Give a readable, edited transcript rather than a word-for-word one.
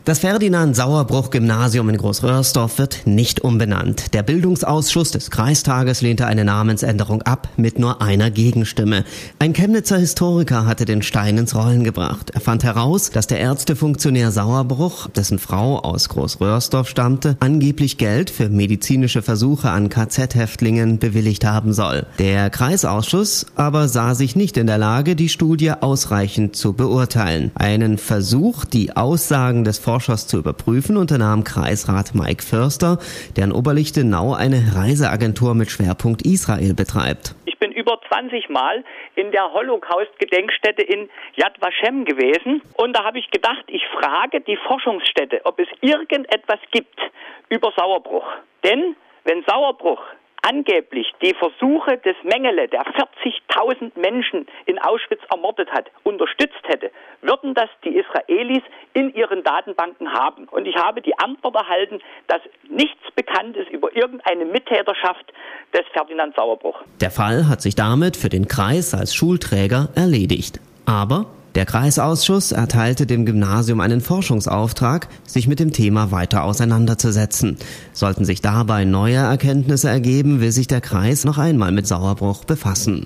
Das Ferdinand-Sauerbruch-Gymnasium in Großröhrsdorf wird nicht umbenannt. Der Bildungsausschuss des Kreistages lehnte eine Namensänderung ab, mit nur einer Gegenstimme. Ein Chemnitzer Historiker hatte den Stein ins Rollen gebracht. Er fand heraus, dass der Ärztefunktionär Sauerbruch, dessen Frau aus Großröhrsdorf stammte, angeblich Geld für medizinische Versuche an KZ-Häftlingen bewilligt haben soll. Der Kreisausschuss aber sah sich nicht in der Lage, die Studie ausreichend zu beurteilen. Einen Versuch, die Aussagen des Forschers zu überprüfen, unternahm Kreisrat Mike Förster, der in Oberlichtenau eine Reiseagentur mit Schwerpunkt Israel betreibt. Ich bin über 20 Mal in der Holocaust-Gedenkstätte in Yad Vashem gewesen und da habe ich gedacht, ich frage die Forschungsstätte, ob es irgendetwas gibt über Sauerbruch. Denn wenn Sauerbruch angeblich die Versuche des Mengele, der 40.000 Menschen in Auschwitz ermordet hat, unterstützt hätte, würden das die Israelis in ihren Datenbanken haben. Und ich habe die Antwort erhalten, dass nichts bekannt ist über irgendeine Mittäterschaft des Ferdinand Sauerbruch. Der Fall hat sich damit für den Kreis als Schulträger erledigt. Aber der Kreisausschuss erteilte dem Gymnasium einen Forschungsauftrag, sich mit dem Thema weiter auseinanderzusetzen. Sollten sich dabei neue Erkenntnisse ergeben, will sich der Kreis noch einmal mit Sauerbruch befassen.